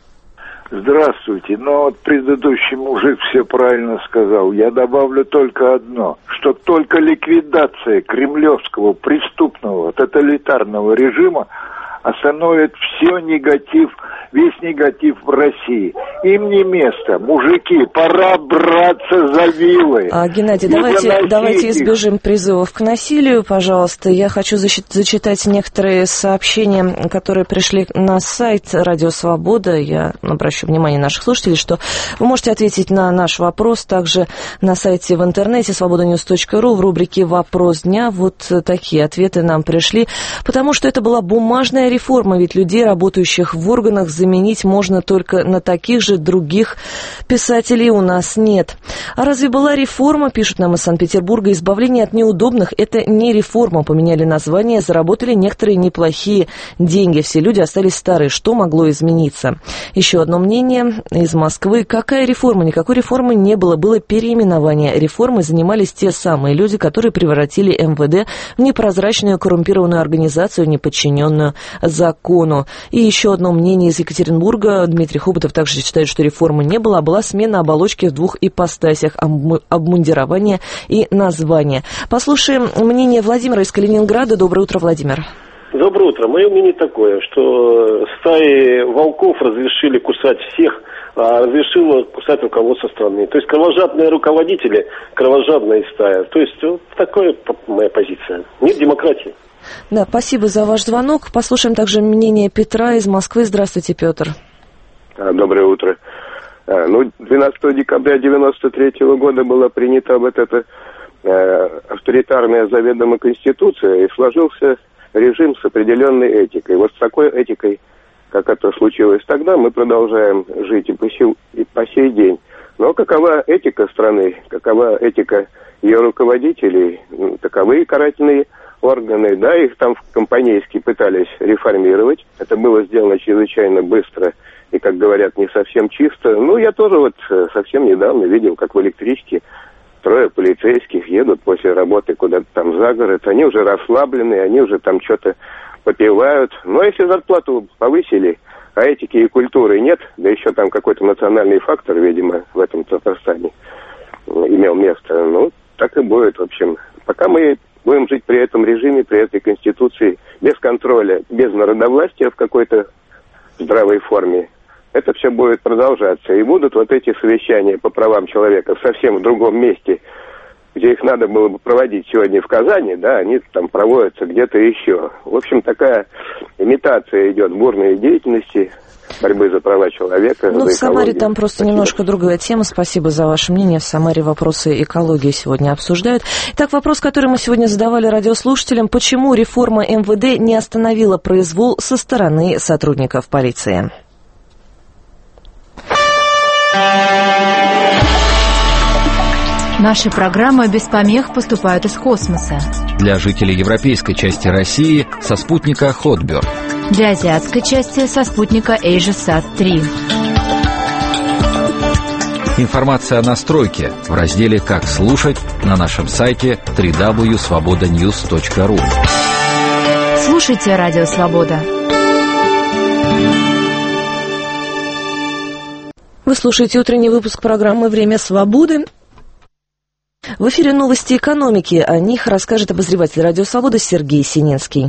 Здравствуйте. Ну, вот предыдущий мужик все правильно сказал. Я добавлю только одно, что только ликвидация кремлевского преступного тоталитарного режима остановит все негатив, весь негатив в России. Им не место. Мужики, пора браться за вилы.
А, Геннадий, давайте, давайте избежим призывов к насилию, пожалуйста. Я хочу зачитать некоторые сообщения, которые пришли на сайт Радио Свобода. Я обращу внимание наших слушателей, что вы можете ответить на наш вопрос также на сайте в интернете свобода ньюс точка ру в рубрике «Вопрос дня». Вот такие ответы нам пришли. Потому что это была бумажная реформа, ведь людей, работающих в органах, заменить можно только на таких же других писателей у нас нет. А разве была реформа, пишут нам из Санкт-Петербурга, избавление от неудобных? Это не реформа, поменяли название, заработали некоторые неплохие деньги. Все люди остались старые. Что могло измениться? Еще одно мнение из Москвы. Какая реформа? Никакой реформы не было. Было переименование. Реформой занимались те самые люди, которые превратили эм вэ дэ в непрозрачную коррумпированную организацию, неподчиненную закону. И еще одно мнение из Екатеринбурга. Дмитрий Хоботов также считает, что реформы не было, а была смена оболочки в двух ипостасях: обмундирование и название. Послушаем мнение Владимира из Калининграда. Доброе утро, Владимир.
Доброе утро. Мое мнение такое, что стаи волков разрешили кусать всех а разрешила кусать руководство страны. То есть кровожадные руководители, кровожадная стая. То есть вот такая моя позиция. Нет демократии.
Да, спасибо за ваш звонок. Послушаем также мнение Петра из Москвы. Здравствуйте, Петр.
Доброе утро. Ну, двенадцатого декабря девяносто третьего года была принята вот эта э, авторитарная заведомо конституция, и сложился режим с определенной этикой. Вот с такой этикой, как это случилось тогда, мы продолжаем жить и по сей, и по сей день. Но какова этика страны, какова этика ее руководителей, ну, таковы и карательные органы, да, их там компанейски пытались реформировать. Это было сделано чрезвычайно быстро и, как говорят, не совсем чисто. Ну, я тоже вот совсем недавно видел, как в электричке трое полицейских едут после работы куда-то там за город. Они уже расслаблены, они уже там что-то попивают. Но если зарплату повысили, а этики и культуры нет, да еще там какой-то национальный фактор, видимо, в этом Татарстане имел место, ну, так и будет, в общем. Пока мы будем жить при этом режиме, при этой конституции, без контроля, без народовластия в какой-то здравой форме, это все будет продолжаться. И будут вот эти совещания по правам человека совсем в другом месте, где их надо было бы проводить сегодня в Казани, да, они там проводятся где-то еще. В общем, такая имитация идет бурной деятельности, борьбы за права человека.
Ну,
за
в Самаре
экологию.
там просто
Спасибо.
Немножко другая тема. Спасибо за ваше мнение. В Самаре вопросы экологии сегодня обсуждают. Итак, вопрос, который мы сегодня задавали радиослушателям. Почему реформа эм вэ дэ не остановила произвол со стороны сотрудников полиции?
Наши программы без помех поступают из космоса.
Для жителей европейской части России со спутника Хотберг.
Для азиатской части со спутника AsiaSat три.
Информация о настройке в разделе «Как слушать» на нашем сайте дабл ю дабл ю дабл ю точка свобода ньюс точка ру.
Слушайте Радио Свобода.
Вы слушаете утренний выпуск программы «Время свободы». В эфире новости экономики. О них расскажет обозреватель Радио Свобода Сергей Сининский.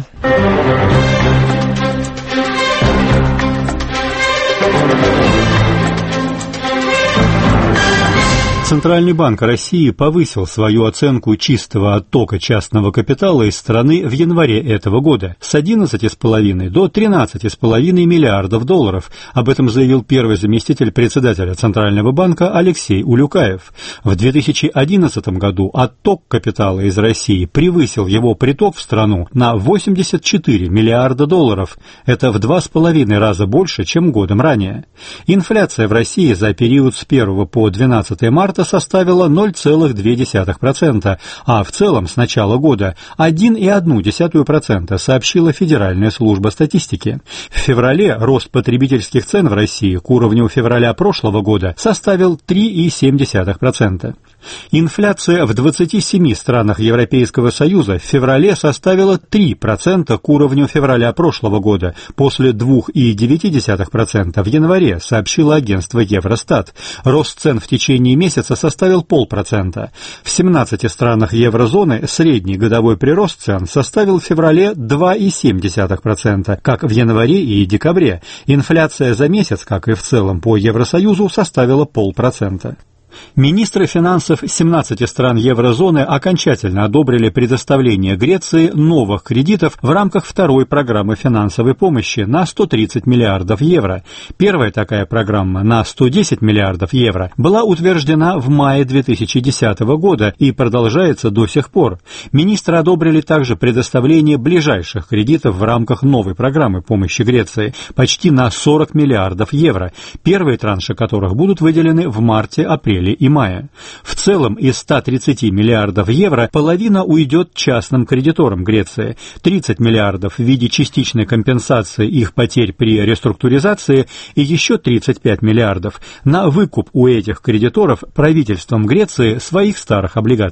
Центральный банк России повысил свою оценку чистого оттока частного капитала из страны в январе этого года с одиннадцати с половиной до тринадцати с половиной миллиардов долларов. Об этом заявил первый заместитель председателя Центрального банка Алексей Улюкаев. В две тысячи одиннадцатом году отток капитала из России превысил его приток в страну на восемьдесят четыре миллиарда долларов. Это в два с половиной раза больше, чем годом ранее. Инфляция в России за период с первого по двенадцатое марта составила ноль целых две десятых процента, а в целом с начала года один целых одну десятую процента, сообщила Федеральная служба статистики. В феврале рост потребительских цен в России к уровню февраля прошлого года составил три целых семь десятых процента. Инфляция в двадцати семи странах Европейского Союза в феврале составила три процента к уровню февраля прошлого года, после двух целых девяти десятых процента в январе, сообщило агентство Евростат. Рост цен в течение месяца составил полпроцента. В семнадцати странах еврозоны средний годовой прирост цен составил в феврале два целых семь десятых процента, как в январе и декабре. Инфляция за месяц, как и в целом по Евросоюзу, составила полпроцента. Министры финансов семнадцати стран еврозоны окончательно одобрили предоставление Греции новых кредитов в рамках второй программы финансовой помощи на сто тридцать миллиардов евро. Первая такая программа на сто десять миллиардов евро была утверждена в мае две тысячи десятого года и продолжается до сих пор. Министры одобрили также предоставление ближайших кредитов в рамках новой программы помощи Греции почти на сорок миллиардов евро, первые транши которых будут выделены в марте-апреле и мая. В целом из ста тридцати миллиардов евро половина уйдет частным кредиторам Греции, тридцать миллиардов в виде частичной компенсации их потерь при реструктуризации и еще тридцать пять миллиардов на выкуп у этих кредиторов правительством Греции своих старых облигаций.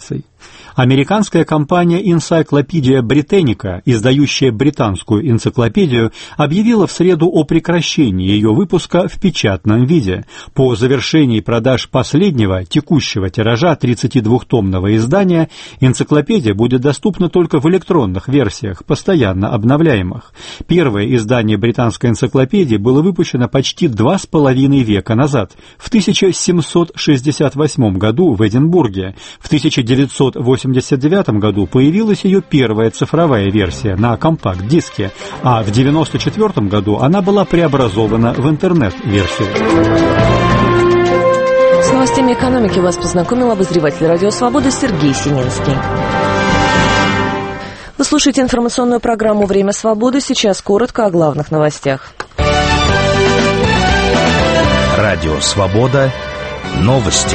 Американская компания Encyclopedia Britannica, издающая британскую энциклопедию, объявила в среду о прекращении ее выпуска в печатном виде. По завершении продаж последнего, текущего тиража тридцатидвухтомного издания, энциклопедия будет доступна только в электронных версиях, постоянно обновляемых. Первое издание британской энциклопедии было выпущено почти два с половиной века назад, в тысяча семьсот шестьдесят восьмом году в Эдинбурге. В тысяча девятьсот восемьдесят девятом году появилась ее первая цифровая версия на компакт-диске, а в девяносто четвёртом году она была преобразована в интернет-версию.
С новостями экономики вас познакомил обозреватель «Радио Свобода» Сергей Сининский. Вы слушаете информационную программу «Время свободы». Сейчас коротко о главных новостях.
Радио Свобода. Новости.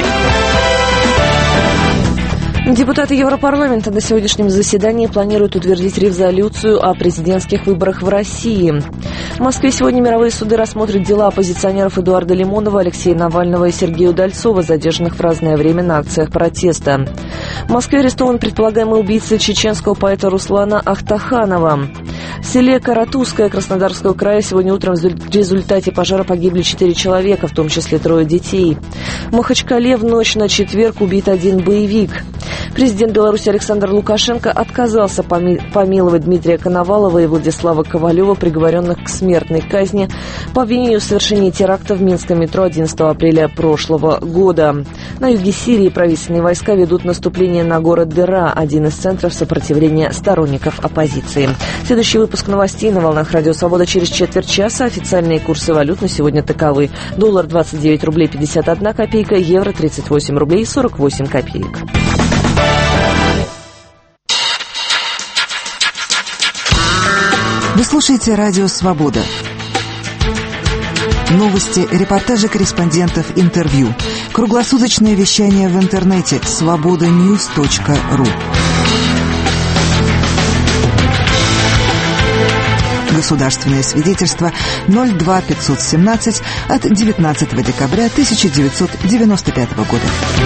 Депутаты Европарламента на сегодняшнем заседании планируют утвердить резолюцию о президентских выборах в России. В Москве сегодня мировые суды рассмотрят дела оппозиционеров Эдуарда Лимонова, Алексея Навального и Сергея Удальцова, задержанных в разное время на акциях протеста. В Москве арестован предполагаемый убийца чеченского поэта Руслана Ахтаханова. В селе Каратузское Краснодарского края сегодня утром в результате пожара погибли четыре человека, в том числе трое детей. В Махачкале в ночь на четверг убит один боевик. Президент Беларуси Александр Лукашенко отказался помиловать Дмитрия Коновалова и Владислава Ковалева, приговоренных к смертной казни по обвинению в совершении теракта в Минском метро одиннадцатого апреля прошлого года. На юге Сирии правительственные войска ведут наступление на город Дера, один из центров сопротивления сторонников оппозиции. Следующий выпуск новостей на волнах Радио Свобода через четверть часа. Официальные курсы валют на сегодня таковы: доллар двадцать девять рублей пятьдесят одна копейка, евро тридцать восемь рублей сорок восемь копеек.
Вы слушаете «Радио Свобода». Новости, репортажи корреспондентов, интервью. Круглосуточное вещание в интернете свобода ньюс точка ру. Государственное свидетельство ноль два пятьсот семнадцать от девятнадцатого декабря тысяча девятьсот девяносто пятого года.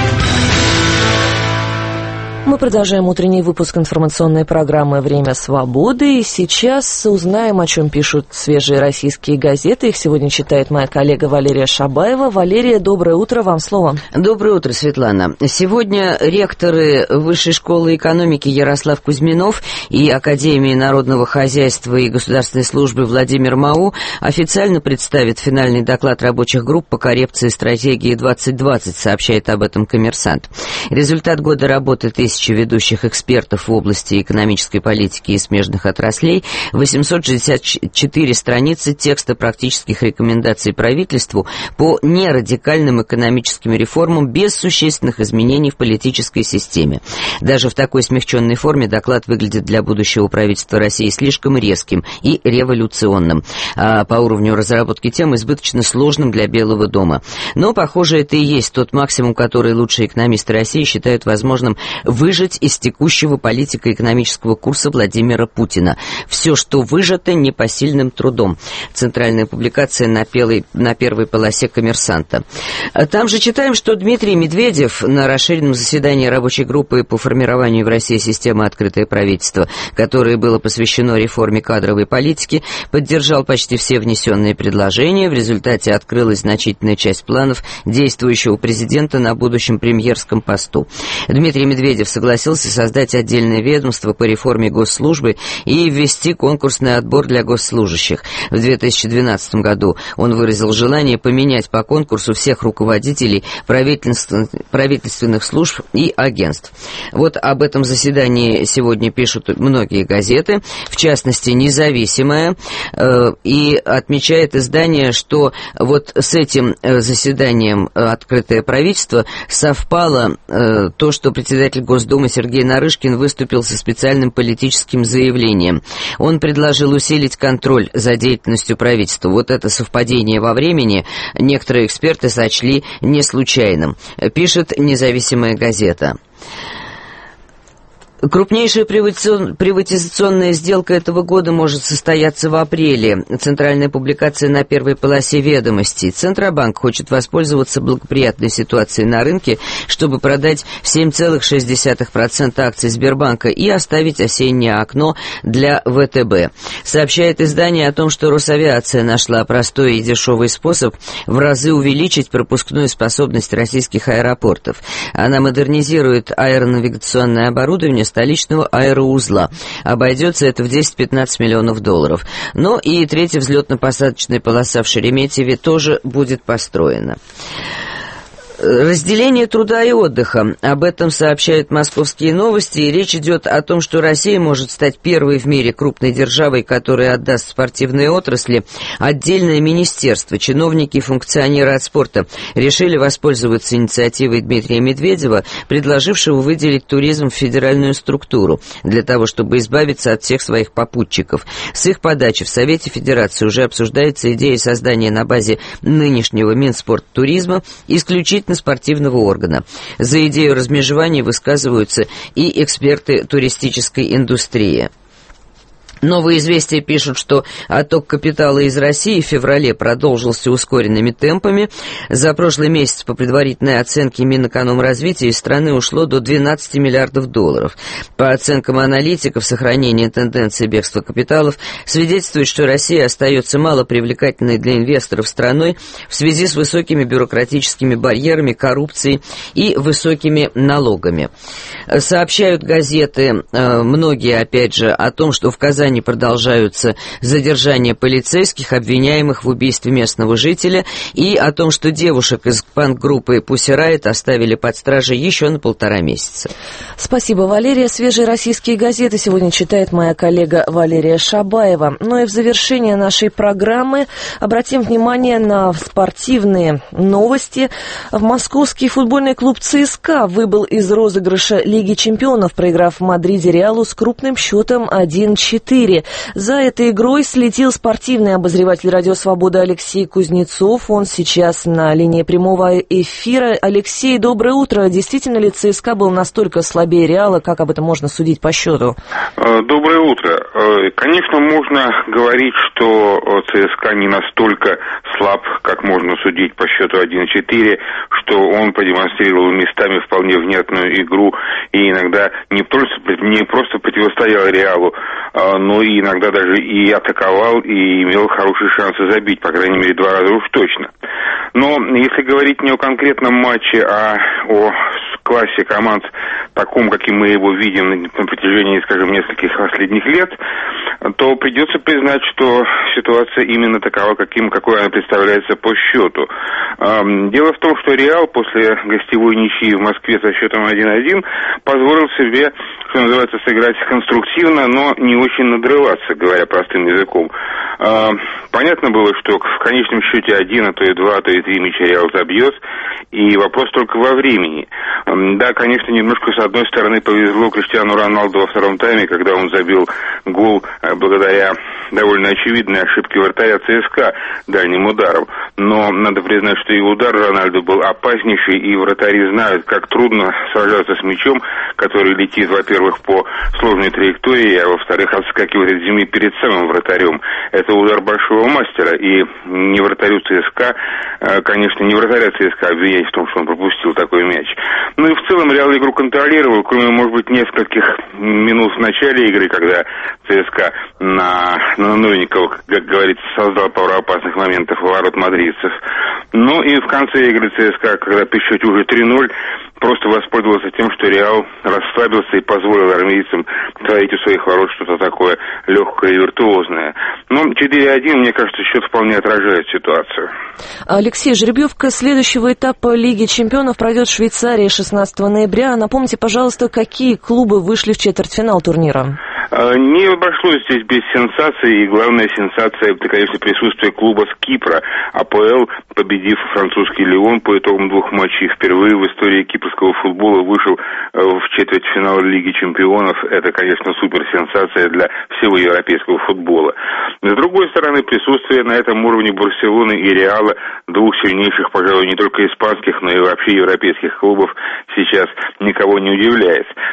Мы продолжаем утренний выпуск информационной программы «Время свободы». И сейчас узнаем, о чем пишут свежие российские газеты. Их сегодня читает моя коллега Валерия Шабаева. Валерия, доброе утро, вам слово.
Доброе утро, Светлана. Сегодня ректоры Высшей школы экономики Ярослав Кузьминов и Академии народного хозяйства и государственной службы Владимир Мау официально представят финальный доклад рабочих групп по коррекции стратегии двадцать двадцать, сообщает об этом «Коммерсант». Результат года работы тысячи ведущих экспертов в области экономической политики и смежных отраслей, восемьсот шестьдесят четыре страницы текста практических рекомендаций правительству по нерадикальным экономическим реформам без существенных изменений в политической системе. Даже в такой смягченной форме доклад выглядит для будущего правительства России слишком резким и революционным, а по уровню разработки тем избыточно сложным для Белого дома. Но, похоже, это и есть тот максимум, который лучшие экономисты России считают возможным выжать из текущего политико-экономического курса Владимира Путина. Все, что выжато непосильным трудом. Центральная публикация на, пелой, на первой полосе «Коммерсанта». Там же читаем, что Дмитрий Медведев на расширенном заседании рабочей группы по формированию в России системы «Открытое правительство», которое было посвящено реформе кадровой политики, поддержал почти все внесенные предложения. В результате открылась значительная часть планов действующего президента на будущем премьерском посту. Дмитрий Медведев согласился создать отдельное ведомство по реформе госслужбы и ввести конкурсный отбор для госслужащих. В две тысячи двенадцатом году он выразил желание поменять по конкурсу всех руководителей правительственных, правительственных служб и агентств. Вот об этом заседании сегодня пишут многие газеты, в частности «Независимая», э, и отмечает издание, что вот с этим заседанием «Открытое правительство» совпало э, то, что председатель Госдумы Сергей Нарышкин выступил со специальным политическим заявлением. Он предложил усилить контроль за деятельностью правительства. Вот это совпадение во времени некоторые эксперты сочли не случайным, пишет «Независимая газета». Крупнейшая приватизационная сделка этого года может состояться в апреле. Центральная публикация на первой полосе «Ведомостей». Центробанк хочет воспользоваться благоприятной ситуацией на рынке, чтобы продать семь целых шесть десятых процента акций Сбербанка и оставить осеннее окно для вэ тэ бэ. Сообщает издание о том, что Росавиация нашла простой и дешевый способ в разы увеличить пропускную способность российских аэропортов. Она модернизирует аэронавигационное оборудование столичного аэроузла. Обойдется это в десять-пятнадцать миллионов долларов. Но и третья взлетно-посадочная полоса в Шереметьеве тоже будет построена. Разделение труда и отдыха. Об этом сообщают «Московские новости», и речь идет о том, что Россия может стать первой в мире крупной державой, которая отдаст спортивной отрасли отдельное министерство. Чиновники и функционеры от спорта решили воспользоваться инициативой Дмитрия Медведева, предложившего выделить туризм в федеральную структуру, для того, чтобы избавиться от всех своих попутчиков. С их подачи в Совете Федерации уже обсуждается идея создания на базе нынешнего Минспорттуризма исключительно спортивного органа. За идею размежевания высказываются и эксперты туристической индустрии. Новые известия пишут, что отток капитала из России в феврале продолжился ускоренными темпами. За прошлый месяц, по предварительной оценке Минэкономразвития, из страны ушло до двенадцати миллиардов долларов. По оценкам аналитиков, сохранение тенденции бегства капиталов свидетельствует, что Россия остается малопривлекательной для инвесторов страной в связи с высокими бюрократическими барьерами, коррупцией и высокими налогами. Сообщают газеты, многие, опять же, о том, что в Казани продолжаются задержания полицейских, обвиняемых в убийстве местного жителя, и о том, что девушек из панк-группы Pussy Riot оставили под стражей еще на полтора месяца.
Спасибо, Валерия. Свежие российские газеты сегодня читает моя коллега Валерия Шабаева. Ну и в завершение нашей программы обратим внимание на спортивные новости. Московский футбольный клуб ЦСКА выбыл из розыгрыша Лиги чемпионов, проиграв в Мадриде Реалу с крупным счетом один-четыре. За этой игрой следил спортивный обозреватель «Радио Свобода» Алексей Кузнецов. Он сейчас на линии прямого эфира. Алексей, доброе утро. Действительно ли ЦСКА был настолько слабее Реала? Как об этом можно судить по счету?
Доброе утро. Конечно, можно говорить, что ЦСКА не настолько слаб, как можно судить по счету один-четыре, что он продемонстрировал местами вполне внятную игру и иногда не просто, не просто противостоял Реалу, но и иногда даже и атаковал, и имел хорошие шансы забить, по крайней мере, два раза уж точно. Но если говорить не о конкретном матче, а о классе команд, таком, каким мы его видим на протяжении, скажем, нескольких последних лет, то придется признать, что ситуация именно такова, каким, какой она представляется по счету. Дело в том, что Реал после гостевой ничьи в Москве со счетом один-один позволил себе, что называется, сыграть конструктивно, но не очень надрываться, говоря простым языком. Понятно было, что в конечном счете один, а то и два, а то и три мяча Реал забьет, и вопрос только во времени. Да, конечно, немножко с одной стороны повезло Криштиану Роналду во втором тайме, когда он забил гол благодаря довольно очевидной ошибке вратаря ЦСКА дальним ударом. Но надо признать, что и удар Рональду был опаснейший, и вратари знают, как трудно сражаться с мячом, который летит, во-первых, по сложной траектории, а во-вторых, отскакивает от земли перед самым вратарем. Это удар большого мастера, и не вратарю ЦСКА, конечно, не вратаря ЦСКА обвинять в том, что он пропустил такой мяч. Ну и в целом Реал игру контролировал, кроме, может быть, нескольких минут в начале игры, когда ЦСКА на, на Новенького, как говорится, создал пару опасных моментов у ворот мадридцев. Ну и в конце игры ЦСКА, когда при счете уже три-ноль, просто воспользовался тем, что Реал расслабился и позволил армейцам творить у своих ворот что-то такое легкое и виртуозное. Но четыре-один, мне кажется, счет вполне отражает ситуацию.
Алексей, жеребьевка следующего этапа Лиги чемпионов пройдет в Швейцарии шестнадцатого ноября. Напомните, пожалуйста, какие клубы вышли в четвертьфинал турнира?
Не обошлось здесь без сенсации, и главная сенсация — это, конечно, присутствие клуба с Кипра. АПЛ, победив французский Лион по итогам двух матчей, впервые в истории кипрского футбола вышел в четвертьфинал Лиги чемпионов. Это, конечно, суперсенсация для всего европейского футбола. С другой стороны, присутствие на этом уровне Барселоны и Реала, двух сильнейших, пожалуй, не только испанских, но и вообще европейских клубов, сейчас никого не удивляет.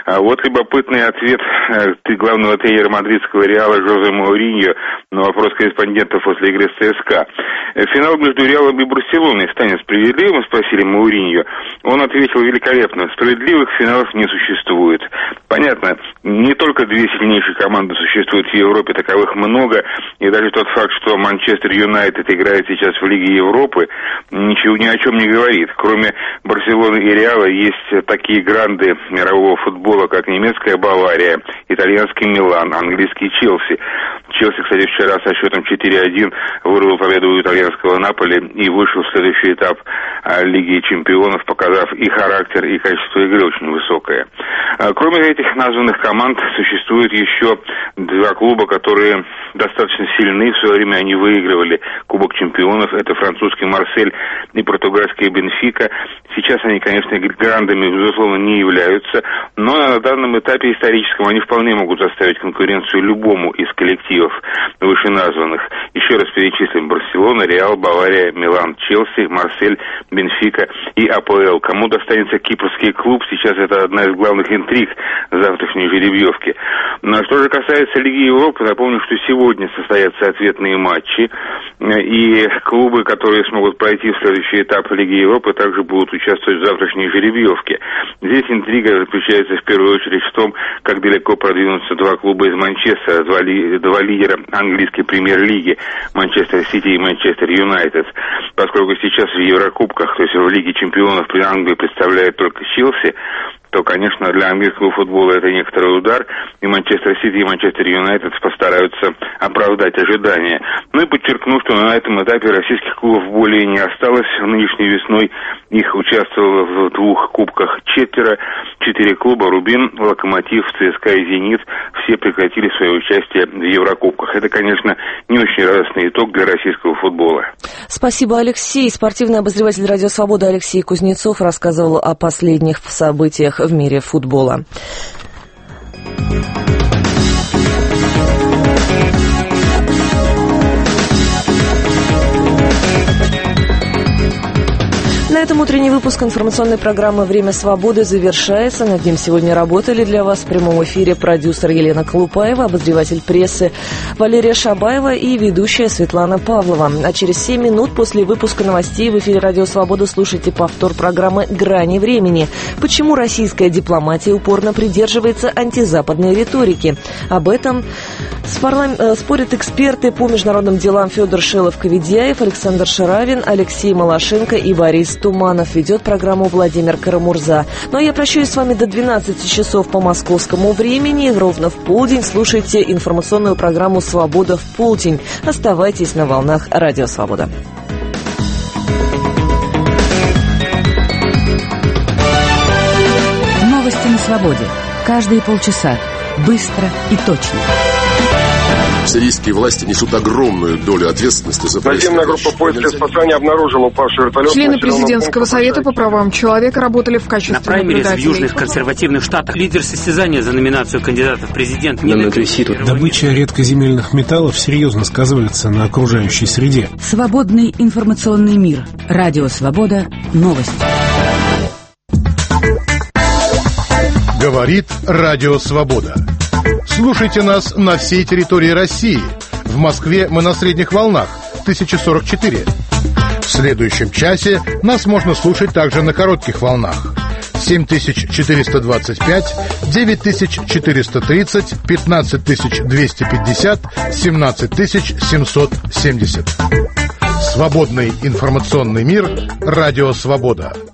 А вот любопытный ответ главного тренера мадридского Реала Жозе Мауриньо на вопрос корреспондентов после игры с ЦСКА. Финал между Реалом и Барселоной станет справедливым, спросили Мауриньо. Он ответил великолепно: справедливых финалов не существует. Понятно, не только две сильнейшие команды существуют в Европе, таковых много, и даже тот факт, что Манчестер Юнайтед играет сейчас в Лиге Европы, ничего ни о чем не говорит. Кроме Барселоны и Реала есть такие гранды мирового футбола, как немецкая Бавария, итальянский Милан, английский Челси. Челси, кстати, вчера со счетом четыре один вырвал победу у итальянского Наполи и вышел в следующий этап Лиги Чемпионов, показав и характер, и качество игры очень высокое. Кроме этих названных команд, существует еще два клуба, которые достаточно сильны. В свое время они выигрывали Кубок Чемпионов. Это французский Марсель и португальский Бенфика. Сейчас они, конечно, грандами, безусловно, не являются, но на данном этапе историческом они вполне могут составить конкуренцию любому из коллективов вышеназванных. Еще раз перечислим: Барселона, Реал, Бавария, Милан, Челси, Марсель, Бенфика и АПЛ. Кому достанется кипрский клуб, сейчас это одна из главных интриг завтрашней жеребьевки. Но что же касается Лиги Европы, напомню, что сегодня состоятся ответные матчи, и клубы, которые смогут пройти в следующий этап Лиги Европы, также будут участвовать в завтрашней жеребьевке. Здесь интрига заключается в первую очередь в том, как далеко продвинутся два клуба из Манчестера, два, ли, два лидера английской премьер-лиги, Манчестер Сити и Манчестер Юнайтед. Поскольку сейчас в Еврокубках, то есть в Лиге Чемпионов, при Англии представляет только Челси, то, конечно, для английского футбола это некоторый удар, и Манчестер Сити и Манчестер Юнайтед постараются оправдать ожидания. Ну и подчеркну, что на этом этапе российских клубов более не осталось. Нынешней весной их участвовало в двух кубках четверо, четыре клуба: Рубин, Локомотив, ЦСКА и Зенит. Все прекратили свое участие в Еврокубках. Это, конечно, не очень радостный итог для российского футбола.
Спасибо, Алексей. Спортивный обозреватель «Радио Свобода» Алексей Кузнецов рассказывал о последних событиях в мире футбола. На этом утренний выпуск информационной программы «Время свободы» завершается. Над ним сегодня работали для вас в прямом эфире продюсер Елена Колупаева, обозреватель прессы Валерия Шабаева и ведущая Светлана Павлова. А через семь минут после выпуска новостей в эфире «Радио Свобода» слушайте повтор программы «Грани времени». Почему российская дипломатия упорно придерживается антизападной риторики? Об этом спорят эксперты по международным делам Федор Шелов-Коведяев, Александр Шаравин, Алексей Малашенко и Борис Туманов. Ведет программу Владимир Карамурза. Ну а я прощаюсь с вами до двенадцати часов по московскому времени. Ровно в полдень слушайте информационную программу «Свобода в полдень». Оставайтесь на волнах «Радио Свобода».
Новости на свободе. Каждые полчаса. Быстро и точно.
Сирийские власти несут огромную долю ответственности за
Наземная группа поиска и спасания обнаружила упавший вертолет.
Члены президентского совета по правам человека работали в качестве
на праймерис в Южных консервативных штатах. Лидер состязания за номинацию кандидата в президент.
Добыча редкоземельных металлов серьезно сказывается на окружающей среде.
Свободный информационный мир. Радио Свобода. Новости.
Говорит Радио Свобода. Слушайте нас на всей территории России. В Москве мы на средних волнах тысяча сорок четыре. В следующем часе нас можно слушать также на коротких волнах семь тысяч четыреста двадцать пять, девять тысяч четыреста тридцать, пятнадцать тысяч двести пятьдесят, семнадцать тысяч семьсот семьдесят. Свободный информационный мир. Радио Свобода.